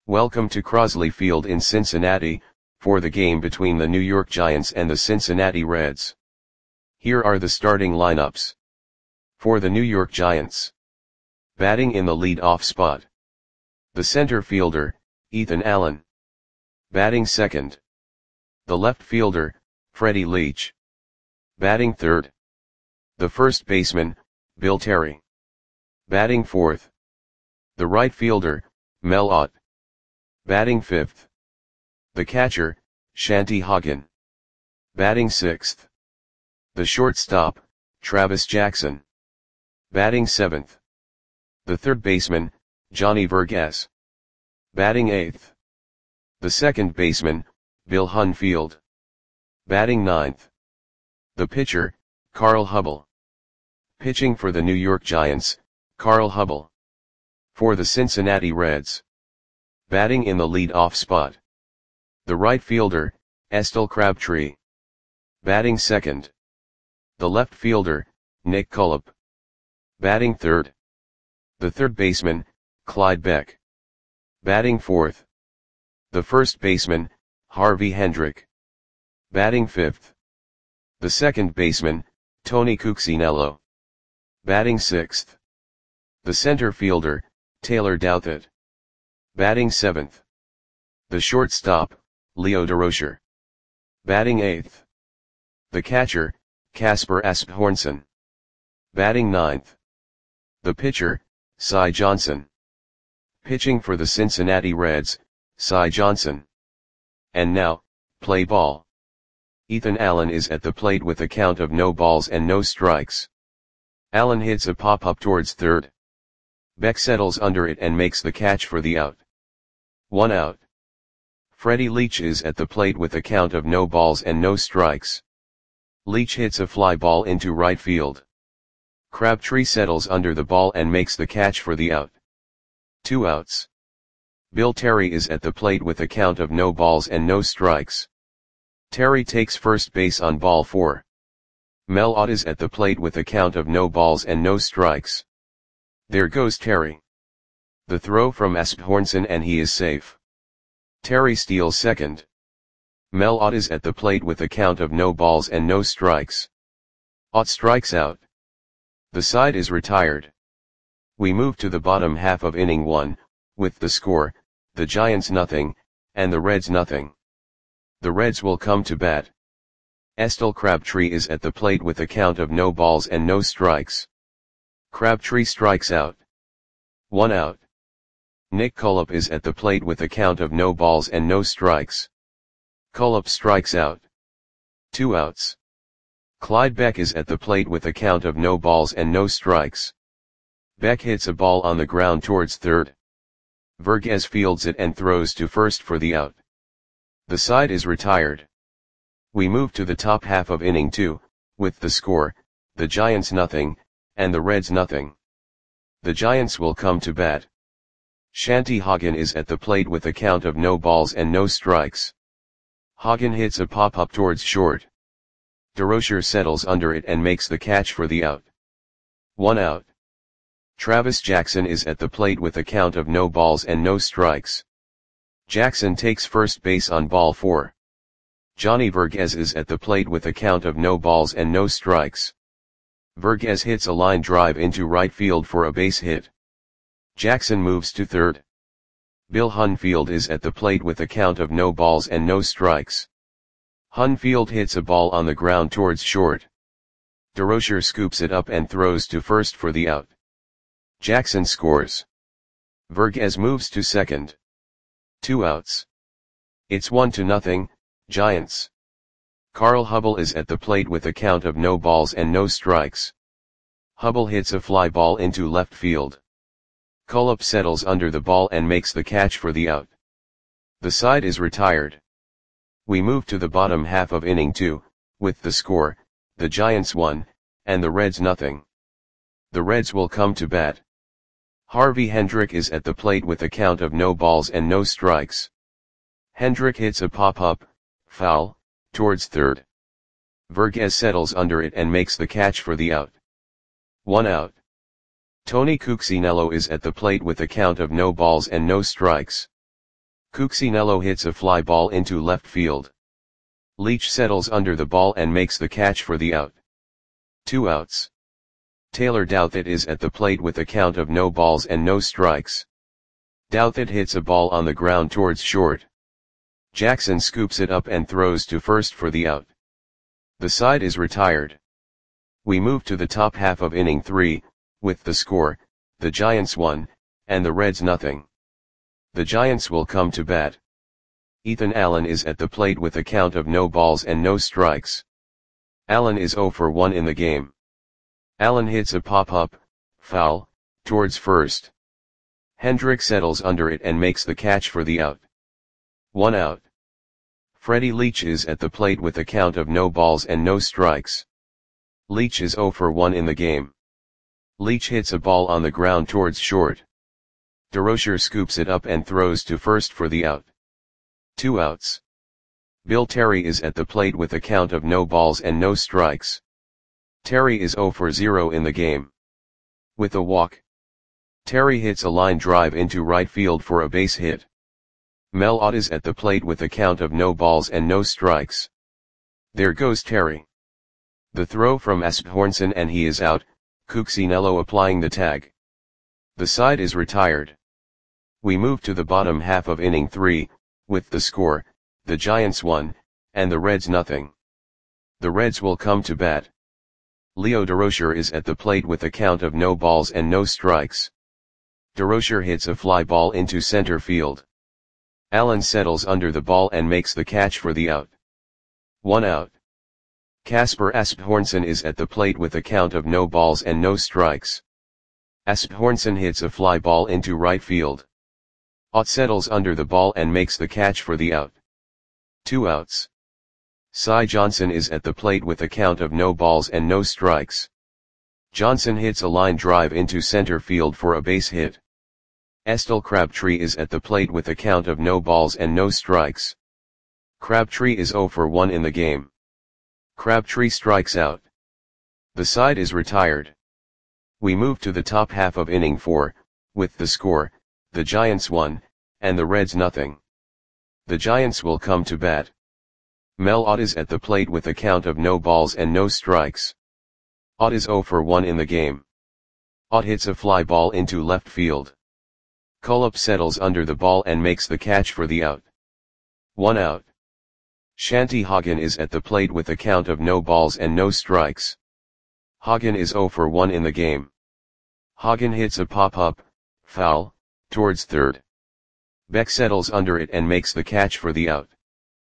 Welcome to Crosley Field in Cincinnati, for the game between the New York Giants and the Cincinnati Reds. Here are the starting lineups. For the New York Giants. Batting in the lead-off spot. The center fielder, Ethan Allen. Batting second. The left fielder, Freddie Leach. Batting third. The first baseman, Bill Terry. Batting fourth. The right fielder, Mel Ott. Batting fifth. The catcher, Shanty Hagen. Batting sixth. The shortstop, Travis Jackson. Batting seventh. The third baseman, Johnny Vergas. Batting eighth. The second baseman, Bill Hunfield. Batting ninth. The pitcher, Carl Hubbell. Pitching for the New York Giants, Carl Hubbell. For the Cincinnati Reds. Batting in the lead-off spot. The right fielder, Estelle Crabtree. Batting second. The left fielder, Nick Cullip. Batting third. The third baseman, Clyde Beck. Batting fourth. The first baseman, Harvey Hendrick. Batting fifth. The second baseman, Tony Cuccinello. Batting sixth. The center fielder, Taylor Douthit. Batting seventh. The shortstop, Leo Durocher. Batting eighth. The catcher, Casper Asbjornson. Batting ninth. The pitcher, Cy Johnson. Pitching for the Cincinnati Reds, Cy Johnson. And now, play ball. Ethan Allen is at the plate with a count of no balls and no strikes. Allen hits a pop-up towards third. Beck settles under it and makes the catch for the out. 1 out. Freddie Leach is at the plate with a count of no balls and no strikes. Leach hits a fly ball into right field. Crabtree settles under the ball and makes the catch for the out. 2 outs. Bill Terry is at the plate with a count of no balls and no strikes. Terry takes first base on ball 4. Mel Ott is at the plate with a count of no balls and no strikes. There goes Terry. The throw from Asbjornson and he is safe. Terry steals second. Mel Ott is at the plate with a count of no balls and no strikes. Ott strikes out. The side is retired. We move to the bottom half of inning 1, with the score, the Giants nothing, and the Reds nothing. The Reds will come to bat. Estelle Crabtree is at the plate with a count of no balls and no strikes. Crabtree strikes out. 1 out. Nick Cullip is at the plate with a count of no balls and no strikes. Cullip strikes out. 2 outs. Clyde Beck is at the plate with a count of no balls and no strikes. Beck hits a ball on the ground towards third. Vergas fields it and throws to first for the out. The side is retired. We move to the top half of inning 2, with the score, the Giants nothing, and the Reds nothing. The Giants will come to bat. Shanty Hagen is at the plate with a count of no balls and no strikes. Hagen hits a pop-up towards short. Durocher settles under it and makes the catch for the out. 1 out. Travis Jackson is at the plate with a count of no balls and no strikes. Jackson takes first base on ball 4. Johnny Vergas is at the plate with a count of no balls and no strikes. Vergas hits a line drive into right field for a base hit. Jackson moves to third. Bill Hunfield is at the plate with a count of no balls and no strikes. Hunfield hits a ball on the ground towards short. Durocher scoops it up and throws to first for the out. Jackson scores. Vergas moves to second. 2 outs. It's 1-0, Giants. Carl Hubbell is at the plate with a count of no balls and no strikes. Hubbell hits a fly ball into left field. Cullip settles under the ball and makes the catch for the out. The side is retired. We move to the bottom half of inning 2, with the score, the Giants 1, and the Reds nothing. The Reds will come to bat. Harvey Hendrick is at the plate with a count of no balls and no strikes. Hendrick hits a pop-up, foul, towards third. Vergas settles under it and makes the catch for the out. 1 out. Tony Cuccinello is at the plate with a count of no balls and no strikes. Cuccinello hits a fly ball into left field. Leach settles under the ball and makes the catch for the out. 2 outs. Taylor Douthit is at the plate with a count of no balls and no strikes. Douthit hits a ball on the ground towards short. Jackson scoops it up and throws to first for the out. The side is retired. We move to the top half of inning 3, with the score, the Giants 1, and the Reds nothing. The Giants will come to bat. Ethan Allen is at the plate with a count of no balls and no strikes. Allen is 0 for 1 in the game. Allen hits a pop-up, foul, towards first. Hendrick settles under it and makes the catch for the out. 1 out. Freddie Leach is at the plate with a count of no balls and no strikes. Leach is 0 for 1 in the game. Leach hits a ball on the ground towards short. DeRocher scoops it up and throws to first for the out. 2 outs. Bill Terry is at the plate with a count of no balls and no strikes. Terry is 0 for 0 in the game. With a walk, Terry hits a line drive into right field for a base hit. Mel Ott is at the plate with a count of no balls and no strikes. There goes Terry. The throw from Asbjornson and he is out, Cuccinello applying the tag. The side is retired. We move to the bottom half of inning 3, with the score, the Giants 1, and the Reds nothing. The Reds will come to bat. Leo DeRocher is at the plate with a count of no balls and no strikes. DeRocher hits a fly ball into center field. Allen settles under the ball and makes the catch for the out. 1 out. Casper Asbjornson is at the plate with a count of no balls and no strikes. Asbjornson hits a fly ball into right field. Ott settles under the ball and makes the catch for the out. 2 outs. Cy Johnson is at the plate with a count of no balls and no strikes. Johnson hits a line drive into center field for a base hit. Estel Crabtree is at the plate with a count of no balls and no strikes. Crabtree is 0 for 1 in the game. Crabtree strikes out. The side is retired. We move to the top half of inning 4, with the score, the Giants 1, and the Reds nothing. The Giants will come to bat. Mel Ott is at the plate with a count of no balls and no strikes. Ott is 0 for 1 in the game. Ott hits a fly ball into left field. Cullop settles under the ball and makes the catch for the out. 1 out. Shanty Hagen is at the plate with a count of no balls and no strikes. Hagen is 0 for 1 in the game. Hagen hits a pop-up, foul, towards third. Beck settles under it and makes the catch for the out.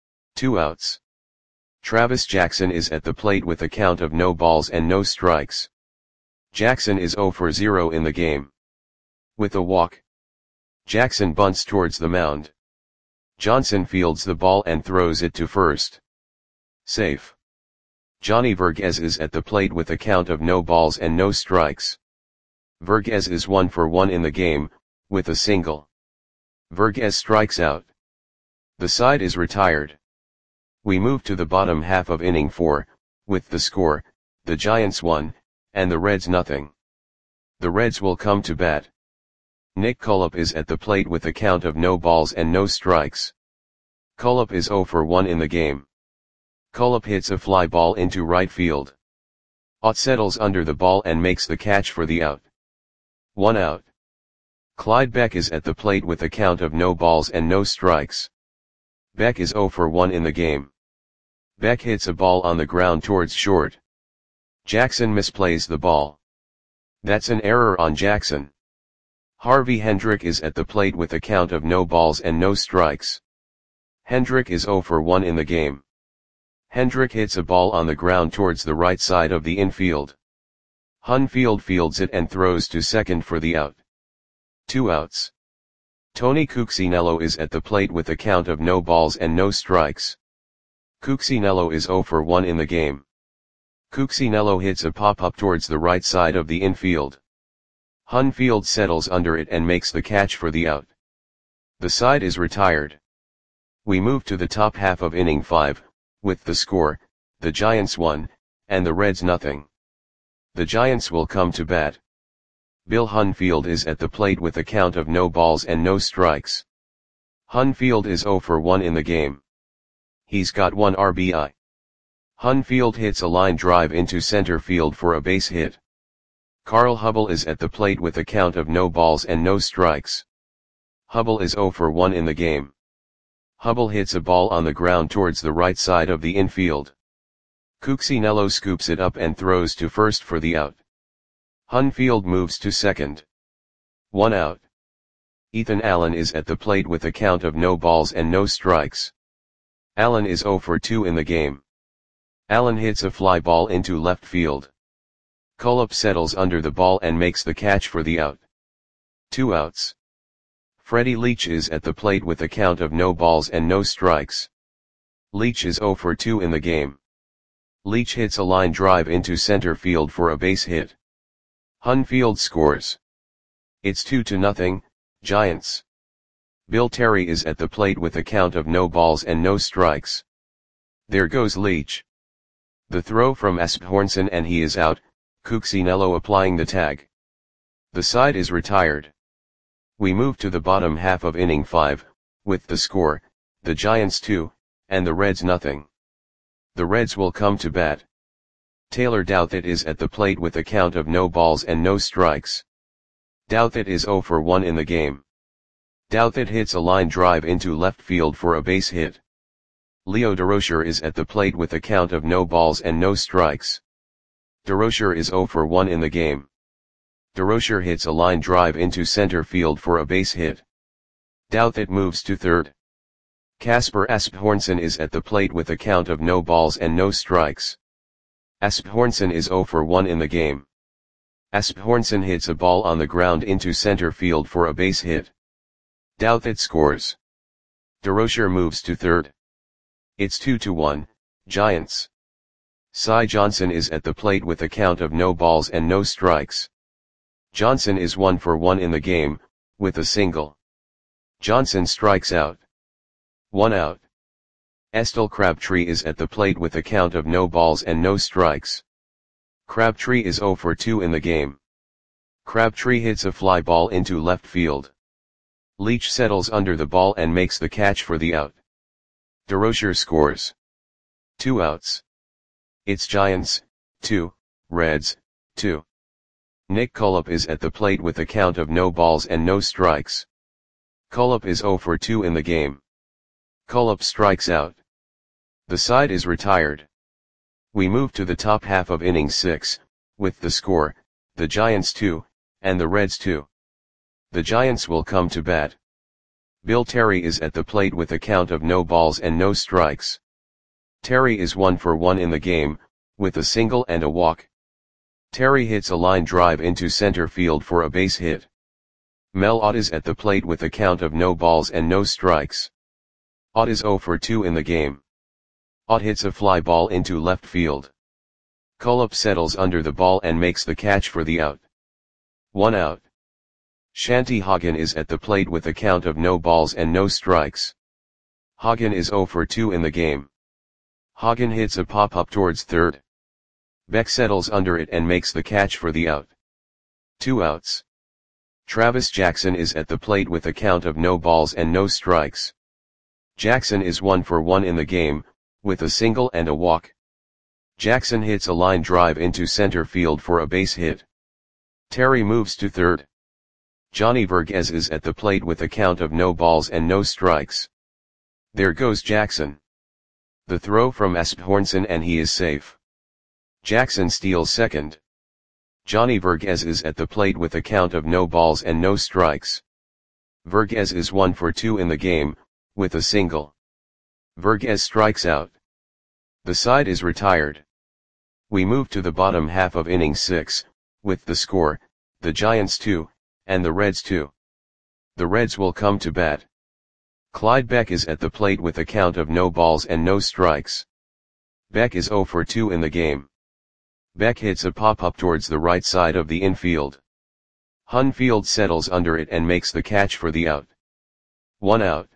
2 outs. Travis Jackson is at the plate with a count of no balls and no strikes. Jackson is 0 for 0 in the game. With a walk, Jackson bunts towards the mound. Johnson fields the ball and throws it to first. Safe. Johnny Verghese is at the plate with a count of no balls and no strikes. Verghese is 1 for 1 in the game, with a single. Verghese strikes out. The side is retired. We move to the bottom half of inning 4, with the score, the Giants 1, and the Reds nothing. The Reds will come to bat. Nick Cullop is at the plate with a count of no balls and no strikes. Cullop is 0 for 1 in the game. Cullop hits a fly ball into right field. Ott settles under the ball and makes the catch for the out. 1 out. Clyde Beck is at the plate with a count of no balls and no strikes. Beck is 0 for 1 in the game. Beck hits a ball on the ground towards short. Jackson misplays the ball. That's an error on Jackson. Harvey Hendrick is at the plate with a count of no balls and no strikes. Hendrick is 0 for 1 in the game. Hendrick hits a ball on the ground towards the right side of the infield. Hunfield fields it and throws to second for the out. 2 outs. Tony Cuccinello is at the plate with a count of no balls and no strikes. Cuccinello is 0 for 1 in the game. Cuccinello hits a pop-up towards the right side of the infield. Hunfield settles under it and makes the catch for the out. The side is retired. We move to the top half of inning 5, with the score, the Giants 1, and the Reds nothing. The Giants will come to bat. Bill Hunfield is at the plate with a count of no balls and no strikes. Hunfield is 0 for 1 in the game. He's got 1 RBI. Hunfield hits a line drive into center field for a base hit. Carl Hubble is at the plate with a count of no balls and no strikes. Hubble is 0 for 1 in the game. Hubble hits a ball on the ground towards the right side of the infield. Cuccinello scoops it up and throws to first for the out. Hunfield moves to second. 1 out. Ethan Allen is at the plate with a count of no balls and no strikes. Allen is 0 for 2 in the game. Allen hits a fly ball into left field. Cullop settles under the ball and makes the catch for the out. 2 outs. Freddie Leach is at the plate with a count of no balls and no strikes. Leach is 0 for 2 in the game. Leach hits a line drive into center field for a base hit. Hunfield scores. It's 2-0, Giants. Bill Terry is at the plate with a count of no balls and no strikes. There goes Leach. The throw from Asbjornson and he is out, Cuccinello applying the tag. The side is retired. We move to the bottom half of inning 5, with the score, the Giants 2, and the Reds nothing. The Reds will come to bat. Taylor Douthit is at the plate with a count of no balls and no strikes. Douthit is 0 for 1 in the game. Douthit hits a line drive into left field for a base hit. Leo Durocher is at the plate with a count of no balls and no strikes. Durocher is 0 for 1 in the game. Durocher hits a line drive into center field for a base hit. Douthit moves to third. Casper Asbjornson is at the plate with a count of no balls and no strikes. Asbjornson is 0 for 1 in the game. Asbjornson hits a ball on the ground into center field for a base hit. Douthit scores. Durocher moves to third. It's 2-1, Giants. Cy Johnson is at the plate with a count of no balls and no strikes. Johnson is 1 for 1 in the game, with a single. Johnson strikes out. 1 out. Estel Crabtree is at the plate with a count of no balls and no strikes. Crabtree is 0 for 2 in the game. Crabtree hits a fly ball into left field. Leach settles under the ball and makes the catch for the out. Durocher scores. 2 outs. It's Giants, 2, Reds, 2. Nick Cullop is at the plate with a count of no balls and no strikes. Cullop is 0 for 2 in the game. Cullop strikes out. The side is retired. We move to the top half of inning 6, with the score, the Giants 2, and the Reds 2. The Giants will come to bat. Bill Terry is at the plate with a count of no balls and no strikes. Terry is 1 for 1 in the game, with a single and a walk. Terry hits a line drive into center field for a base hit. Mel Ott is at the plate with a count of no balls and no strikes. Ott is 0 for 2 in the game. Ott hits a fly ball into left field. Cullop settles under the ball and makes the catch for the out. 1 out. Shanty Hagen is at the plate with a count of no balls and no strikes. Hagen is 0 for 2 in the game. Hagen hits a pop-up towards third. Beck settles under it and makes the catch for the out. 2 outs. Travis Jackson is at the plate with a count of no balls and no strikes. Jackson is 1 for 1 in the game, with a single and a walk. Jackson hits a line drive into center field for a base hit. Terry moves to third. Johnny Verghese is at the plate with a count of no balls and no strikes. There goes Jackson. The throw from Asbjornson and he is safe. Jackson steals second. Johnny Verghese is at the plate with a count of no balls and no strikes. Verghese is 1 for 2 in the game, with a single. Verghese strikes out. The side is retired. We move to the bottom half of inning 6, with the score, the Giants 2, and the Reds 2. The Reds will come to bat. Clyde Beck is at the plate with a count of no balls and no strikes. Beck is 0 for 2 in the game. Beck hits a pop-up towards the right side of the infield. Hunfield settles under it and makes the catch for the out. 1 out.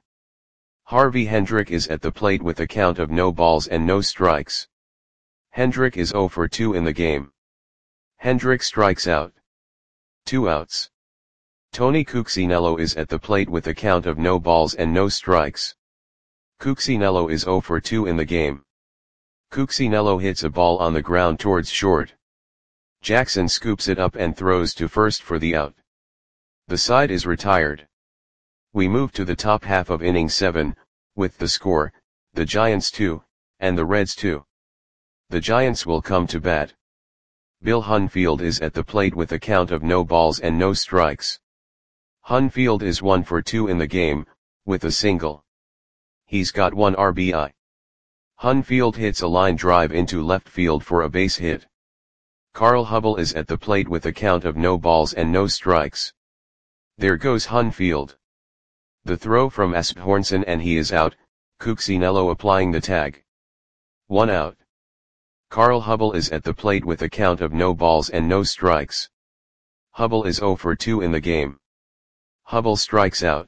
Harvey Hendrick is at the plate with a count of no balls and no strikes. Hendrick is 0 for 2 in the game. Hendrick strikes out. 2 outs. Tony Cuccinello is at the plate with a count of no balls and no strikes. Cuccinello is 0 for 2 in the game. Cuccinello hits a ball on the ground towards short. Jackson scoops it up and throws to first for the out. The side is retired. We move to the top half of inning 7, with the score, the Giants 2, and the Reds 2. The Giants will come to bat. Bill Hunfield is at the plate with a count of no balls and no strikes. Hunfield is 1 for 2 in the game, with a single. He's got 1 RBI. Hunfield hits a line drive into left field for a base hit. Carl Hubbell is at the plate with a count of no balls and no strikes. There goes Hunfield. The throw from Asbjornson and he is out, Cuccinello applying the tag. 1 out. Carl Hubbell is at the plate with a count of no balls and no strikes. Hubbell is 0 for 2 in the game. Hubbell strikes out.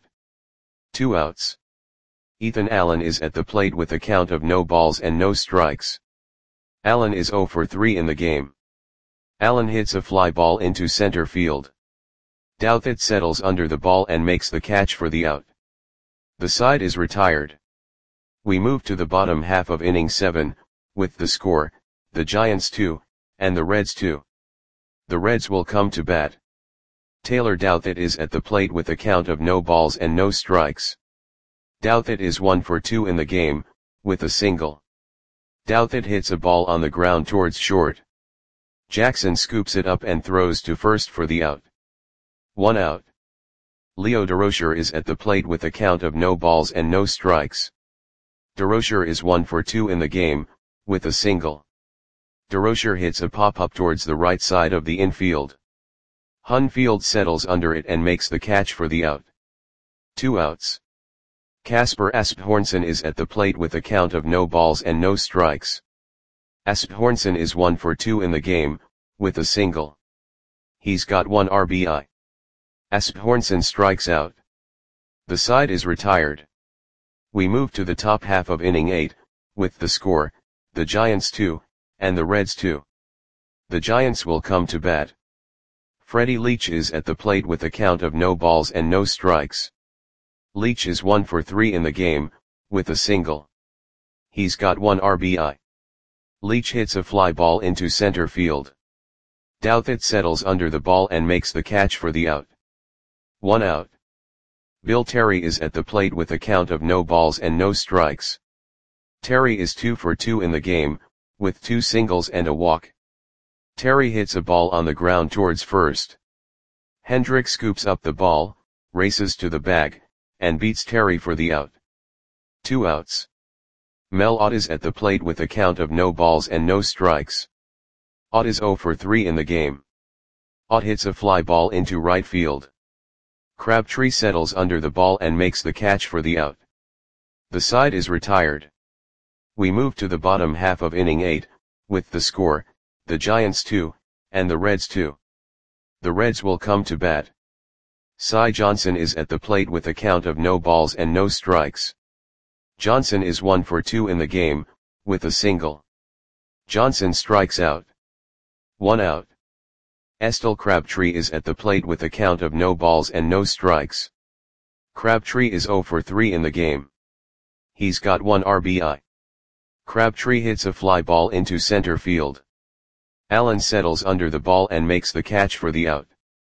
2 outs. Ethan Allen is at the plate with a count of no balls and no strikes. Allen is 0 for 3 in the game. Allen hits a fly ball into center field. Douthit settles under the ball and makes the catch for the out. The side is retired. We move to the bottom half of inning 7, with the score, the Giants 2, and the Reds 2. The Reds will come to bat. Taylor Douthit is at the plate with a count of no balls and no strikes. Douthit is 1 for 2 in the game, with a single. Douthit hits a ball on the ground towards short. Jackson scoops it up and throws to first for the out. 1 out. Leo Durocher is at the plate with a count of no balls and no strikes. Durocher is 1 for 2 in the game, with a single. Durocher hits a pop-up towards the right side of the infield. Hunfield settles under it and makes the catch for the out. 2 outs. Casper Asbjornson is at the plate with a count of no balls and no strikes. Asbjornson is 1 for 2 in the game, with a single. He's got 1 RBI. Asbjornson strikes out. The side is retired. We move to the top half of inning 8, with the score, the Giants 2, and the Reds 2. The Giants will come to bat. Freddie Leach is at the plate with a count of no balls and no strikes. Leach is 1 for 3 in the game, with a single. He's got 1 RBI. Leach hits a fly ball into center field. Douthit settles under the ball and makes the catch for the out. 1 out. Bill Terry is at the plate with a count of no balls and no strikes. Terry is 2 for 2 in the game, with 2 singles and a walk. Terry hits a ball on the ground towards first. Hendrick scoops up the ball, races to the bag, and beats Terry for the out. 2 outs. Mel Ott is at the plate with a count of no balls and no strikes. Ott is 0 for 3 in the game. Ott hits a fly ball into right field. Crabtree settles under the ball and makes the catch for the out. The side is retired. We move to the bottom half of inning 8, with the score, the Giants 2, and the Reds 2. The Reds will come to bat. Cy Johnson is at the plate with a count of no balls and no strikes. Johnson is 1 for 2 in the game, with a single. Johnson strikes out. 1 out. Estel Crabtree is at the plate with a count of no balls and no strikes. Crabtree is 0 for 3 in the game. He's got 1 RBI. Crabtree hits a fly ball into center field. Allen settles under the ball and makes the catch for the out.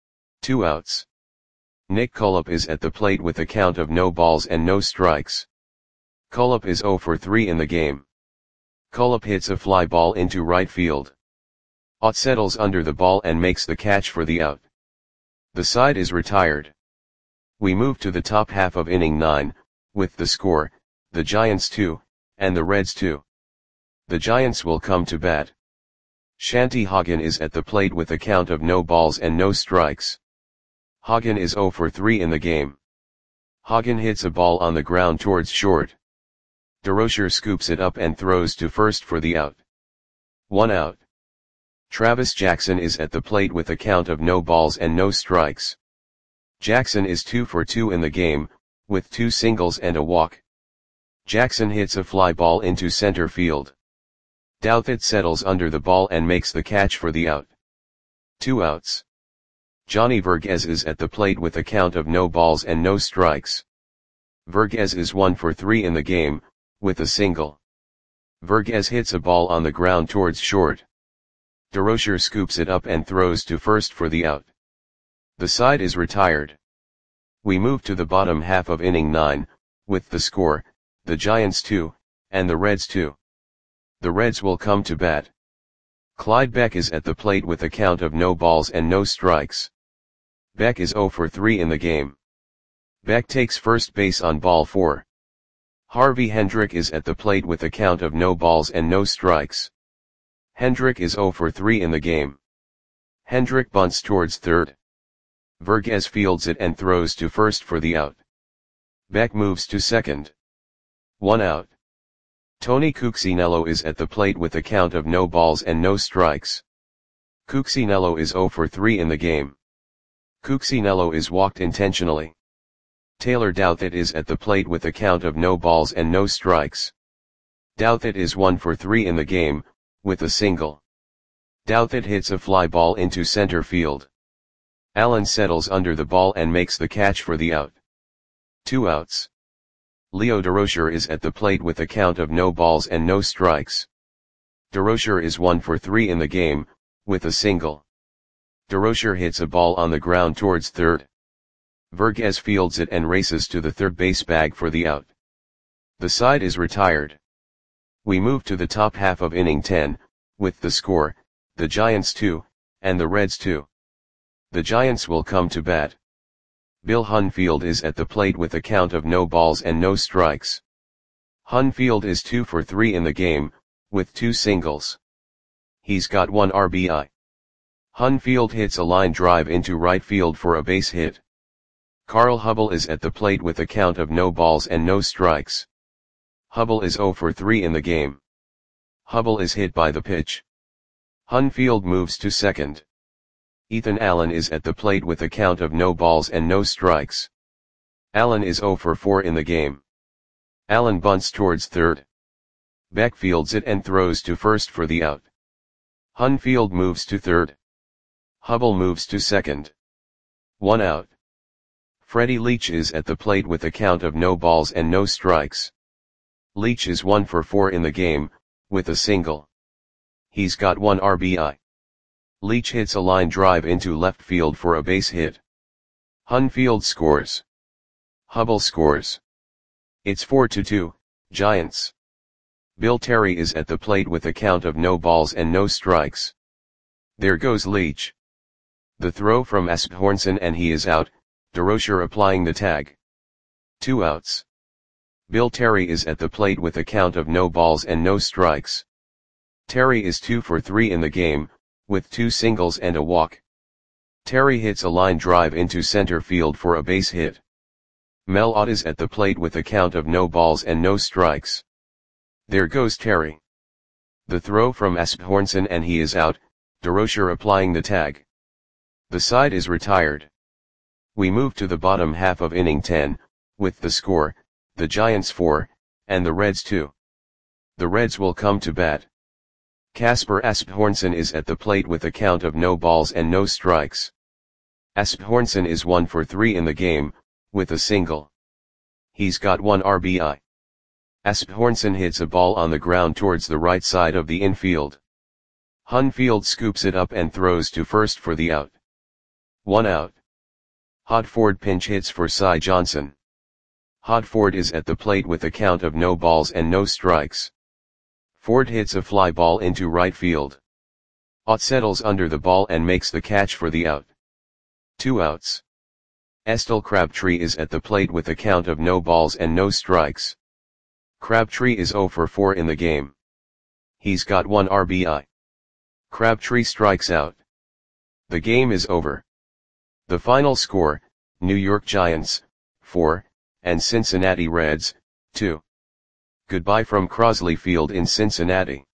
2 outs. Nick Cullop is at the plate with a count of no balls and no strikes. Cullop is 0 for 3 in the game. Cullop hits a fly ball into right field. Ott settles under the ball and makes the catch for the out. The side is retired. We move to the top half of inning 9, with the score, the Giants 2, and the Reds 2. The Giants will come to bat. Shanty Hagen is at the plate with a count of no balls and no strikes. Hagen is 0 for 3 in the game. Hagen hits a ball on the ground towards short. Durocher scoops it up and throws to first for the out. 1 out. Travis Jackson is at the plate with a count of no balls and no strikes. Jackson is 2 for 2 in the game, with 2 singles and a walk. Jackson hits a fly ball into center field. Douthit settles under the ball and makes the catch for the out. 2 outs. Johnny Verghese is at the plate with a count of no balls and no strikes. Verghese is 1 for 3 in the game, with a single. Verghese hits a ball on the ground towards short. DeRocher scoops it up and throws to first for the out. The side is retired. We move to the bottom half of inning 9, with the score, the Giants 2, and the Reds 2. The Reds will come to bat. Clyde Beck is at the plate with a count of no balls and no strikes. Beck is 0 for 3 in the game. Beck takes first base on ball 4. Harvey Hendrick is at the plate with a count of no balls and no strikes. Hendrick is 0 for 3 in the game. Hendrick bunts towards third. Verghese fields it and throws to first for the out. Beck moves to second. 1 out. Tony Cuccinello is at the plate with a count of no balls and no strikes. Cuccinello is 0 for 3 in the game. Cuccinello is walked intentionally. Taylor Douthit is at the plate with a count of no balls and no strikes. Douthit is 1 for 3 in the game, with a single. Douthit hits a fly ball into center field. Allen settles under the ball and makes the catch for the out. 2 outs. Leo DeRocher is at the plate with a count of no balls and no strikes. DeRocher is 1 for 3 in the game, with a single. DeRocher hits a ball on the ground towards third. Verghese fields it and races to the third base bag for the out. The side is retired. We move to the top half of inning 10, with the score, the Giants 2, and the Reds 2. The Giants will come to bat. Bill Hunfield is at the plate with a count of no balls and no strikes. Hunfield is 2 for 3 in the game, with 2 singles. He's got 1 RBI. Hunfield hits a line drive into right field for a base hit. Carl Hubbell is at the plate with a count of no balls and no strikes. Hubbell is 0 for 3 in the game. Hubbell is hit by the pitch. Hunfield moves to second. Ethan Allen is at the plate with a count of no balls and no strikes. Allen is 0 for 4 in the game. Allen bunts towards third. Beck fields it and throws to first for the out. Hunfield moves to third. Hubbell moves to second. 1 out. Freddie Leach is at the plate with a count of no balls and no strikes. Leach is 1 for 4 in the game, with a single. He's got 1 RBI. Leach hits a line drive into left field for a base hit. Hunfield scores. Hubbell scores. It's 4-2, Giants. Bill Terry is at the plate with a count of no balls and no strikes. There goes Leach. The throw from Asbjornson and he is out, DeRocher applying the tag. 2 outs. Bill Terry is at the plate with a count of no balls and no strikes. Terry is 2 for 3 in the game, with 2 singles and a walk. Terry hits a line drive into center field for a base hit. Mel Ott is at the plate with a count of no balls and no strikes. There goes Terry. The throw from Asbjornson and he is out, DeRocher applying the tag. The side is retired. We move to the bottom half of inning 10, with the score, the Giants 4, and the Reds 2. The Reds will come to bat. Casper Asbjornson is at the plate with a count of no balls and no strikes. Asbjornson is 1 for 3 in the game, with a single. He's got 1 RBI. Asbjornson hits a ball on the ground towards the right side of the infield. Hunfield scoops it up and throws to first for the out. 1 out. Hodford pinch hits for Cy Johnson. Hodford is at the plate with a count of no balls and no strikes. Ford hits a fly ball into right field. Ott settles under the ball and makes the catch for the out. 2 outs. Estel Crabtree is at the plate with a count of no balls and no strikes. Crabtree is 0 for 4 in the game. He's got 1 RBI. Crabtree strikes out. The game is over. The final score, New York Giants, 4, and Cincinnati Reds, 2. Goodbye from Crosley Field in Cincinnati.